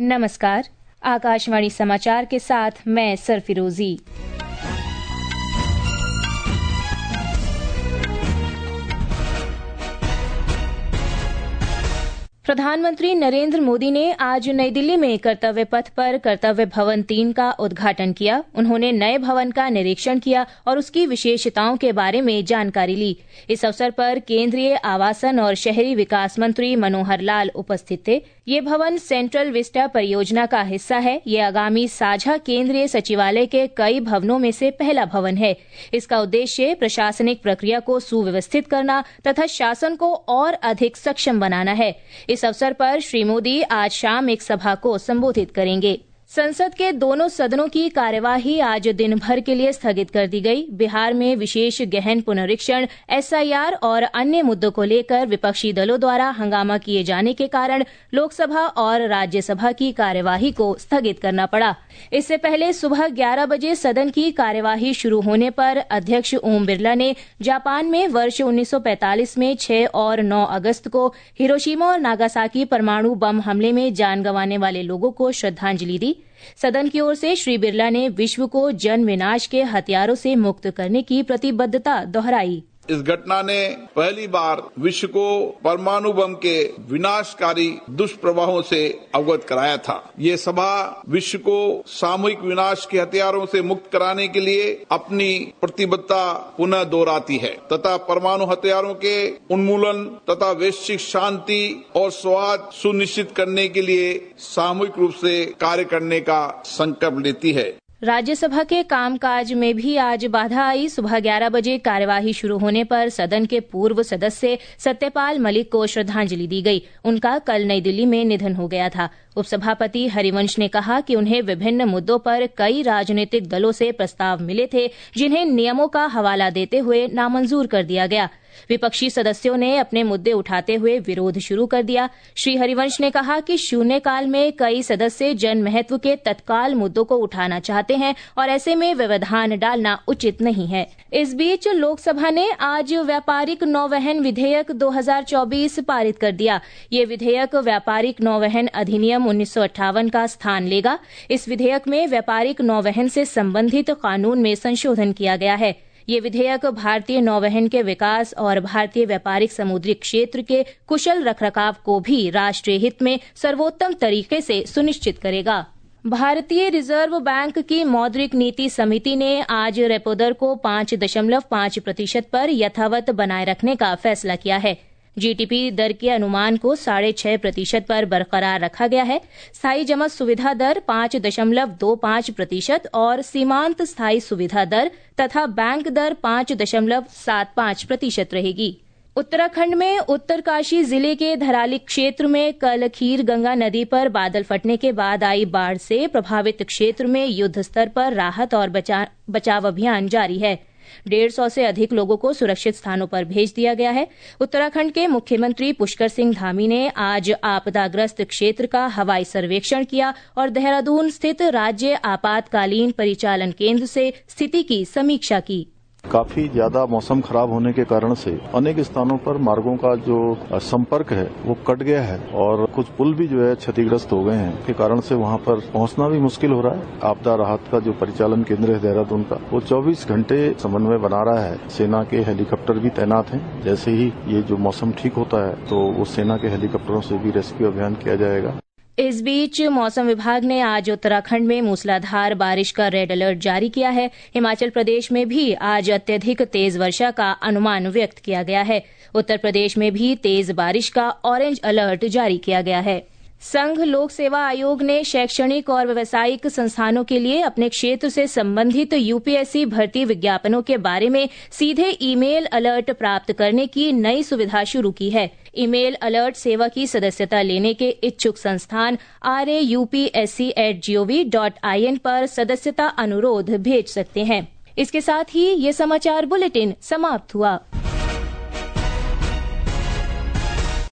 नमस्कार, आकाशवाणी समाचार के साथ मैं सरफिरोजी। प्रधानमंत्री नरेंद्र मोदी ने आज नई दिल्ली में कर्तव्य पथ पर कर्तव्य भवन 3 का उद्घाटन किया। उन्होंने नए भवन का निरीक्षण किया और उसकी विशेषताओं के बारे में जानकारी ली। इस अवसर पर केंद्रीय आवासन और शहरी विकास मंत्री मनोहर लाल उपस्थित थे। ये भवन सेंट्रल विस्टा परियोजना का हिस्सा है। ये आगामी साझा केंद्रीय सचिवालय के कई भवनों में से पहला भवन है। इसका उद्देश्य प्रशासनिक प्रक्रिया को सुव्यवस्थित करना तथा शासन को और अधिक सक्षम बनाना है। इस अवसर पर श्री मोदी आज शाम एक सभा को संबोधित करेंगे। संसद के दोनों सदनों की कार्यवाही आज दिन भर के लिए स्थगित कर दी गई। बिहार में विशेष गहन पुनरीक्षण, एसआईआर और अन्य मुद्दों को लेकर विपक्षी दलों द्वारा हंगामा किए जाने के कारण लोकसभा और राज्यसभा की कार्यवाही को स्थगित करना पड़ा। इससे पहले सुबह 11 बजे सदन की कार्यवाही शुरू होने पर अध्यक्ष ओम बिरला ने जापान में वर्ष 1945 में 6 और 9 अगस्त को हिरोशिमा और नागासाकी परमाणु बम हमले में जान गंवाने वाले लोगों को श्रद्धांजलि दी। सदन की ओर से श्री बिरला ने विश्व को जन विनाश के हथियारों से मुक्त करने की प्रतिबद्धता दोहराई। इस घटना ने पहली बार विश्व को परमाणु बम के विनाशकारी दुष्प्रभावों से अवगत कराया था। ये सभा विश्व को सामूहिक विनाश के हथियारों से मुक्त कराने के लिए अपनी प्रतिबद्धता पुनः दोहराती है तथा परमाणु हथियारों के उन्मूलन तथा वैश्विक शांति और सौहार्द सुनिश्चित करने के लिए सामूहिक रूप से कार्य करने का संकल्प लेती है। राज्यसभा के कामकाज में भी आज बाधा आई। सुबह 11 बजे कार्यवाही शुरू होने पर सदन के पूर्व सदस्य सत्यपाल मलिक को श्रद्धांजलि दी गई। उनका कल नई दिल्ली में निधन हो गया था। उपसभापति हरिवंश ने कहा कि उन्हें विभिन्न मुद्दों पर कई राजनीतिक दलों से प्रस्ताव मिले थे, जिन्हें नियमों का हवाला देते हुए नामंजूर कर दिया गया। विपक्षी सदस्यों ने अपने मुद्दे उठाते हुए विरोध शुरू कर दिया। श्री हरिवंश ने कहा कि शून्यकाल में कई सदस्य जन महत्व के तत्काल मुद्दों को उठाना चाहते हैं और ऐसे में व्यवधान डालना उचित नहीं है। इस बीच लोकसभा ने आज व्यापारिक नौवहन विधेयक 2024 पारित कर दिया। ये विधेयक व्यापारिक नौवहन अधिनियम 1958 का स्थान लेगा। इस विधेयक में व्यापारिक नौवहन से संबंधित कानून में संशोधन किया गया है। ये विधेयक भारतीय नौवहन के विकास और भारतीय व्यापारिक समुद्री क्षेत्र के कुशल रखरखाव को भी राष्ट्रीय हित में सर्वोत्तम तरीके से सुनिश्चित करेगा। भारतीय रिजर्व बैंक की मौद्रिक नीति समिति ने आज रेपो दर को 5.5% पर यथावत बनाए रखने का फैसला किया है। जीडीपी दर के अनुमान को 6.5% पर बरकरार रखा गया है। स्थायी जमा सुविधा दर 5.25% और सीमांत स्थायी सुविधा दर तथा बैंक दर 5.75% रहेगी। उत्तराखंड में उत्तरकाशी जिले के धराली क्षेत्र में कल खीर गंगा नदी पर बादल फटने के बाद आई बाढ़ से प्रभावित क्षेत्र में युद्ध स्तर पर राहत और बचाव अभियान जारी है। 150 से अधिक लोगों को सुरक्षित स्थानों पर भेज दिया गया है। उत्तराखंड के मुख्यमंत्री पुष्कर सिंह धामी ने आज आपदाग्रस्त क्षेत्र का हवाई सर्वेक्षण किया और देहरादून स्थित राज्य आपातकालीन परिचालन केंद्र से स्थिति की समीक्षा की। काफी ज्यादा मौसम खराब होने के कारण से अनेक स्थानों पर मार्गों का जो संपर्क है वो कट गया है और कुछ पुल भी जो है क्षतिग्रस्त हो गए हैं। के कारण से वहां पर पहुंचना भी मुश्किल हो रहा है। आपदा राहत का जो परिचालन केंद्र है देहरादून का, वो 24 घंटे समन्वय बना रहा है। सेना के हेलीकॉप्टर भी तैनात हैं। जैसे ही ये जो मौसम ठीक होता है तो वो सेना के हेलीकॉप्टरों से भी रेस्क्यू अभियान किया जाएगा। इस बीच मौसम विभाग ने आज उत्तराखंड में मूसलाधार बारिश का रेड अलर्ट जारी किया है। हिमाचल प्रदेश में भी आज अत्यधिक तेज वर्षा का अनुमान व्यक्त किया गया है। उत्तर प्रदेश में भी तेज बारिश का ऑरेंज अलर्ट जारी किया गया है। संघ लोक सेवा आयोग ने शैक्षणिक और व्यावसायिक संस्थानों के लिए अपने क्षेत्र से संबंधित यूपीएससी भर्ती विज्ञापनों के बारे में सीधे ईमेल अलर्ट प्राप्त करने की नई सुविधा शुरू की है। ईमेल अलर्ट सेवा की सदस्यता लेने के इच्छुक संस्थान raupsc@gov.in पर सदस्यता अनुरोध भेज सकते हैं। इसके साथ ही ये समाचार बुलेटिन समाप्त हुआ।